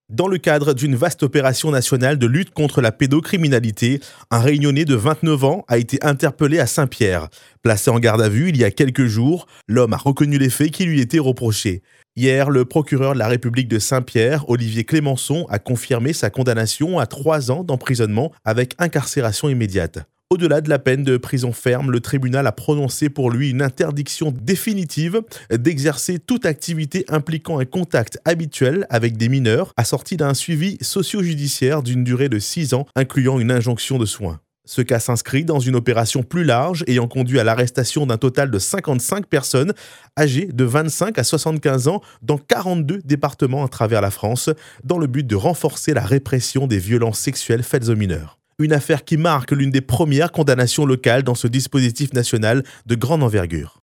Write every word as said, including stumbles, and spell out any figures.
Dans le cadre d'une vaste opération nationale de lutte contre la pédocriminalité, un Réunionnais de vingt-neuf ans a été interpellé à Saint-Pierre. Placé en garde à vue il y a quelques jours, l'homme a reconnu les faits qui lui étaient reprochés. Hier, le procureur de la République de Saint-Pierre, Olivier Clémençon, a confirmé sa condamnation à trois ans d'emprisonnement avec incarcération immédiate. Au-delà de la peine de prison ferme, le tribunal a prononcé pour lui une interdiction définitive d'exercer toute activité impliquant un contact habituel avec des mineurs, assorti d'un suivi socio-judiciaire d'une durée de six ans, incluant une injonction de soins. Ce cas s'inscrit dans une opération plus large ayant conduit à l'arrestation d'un total de cinquante-cinq personnes âgées de vingt-cinq à soixante-quinze ans dans quarante-deux départements à travers la France, dans le but de renforcer la répression des violences sexuelles faites aux mineurs. Une affaire qui marque l'une des premières condamnations locales dans ce dispositif national de grande envergure.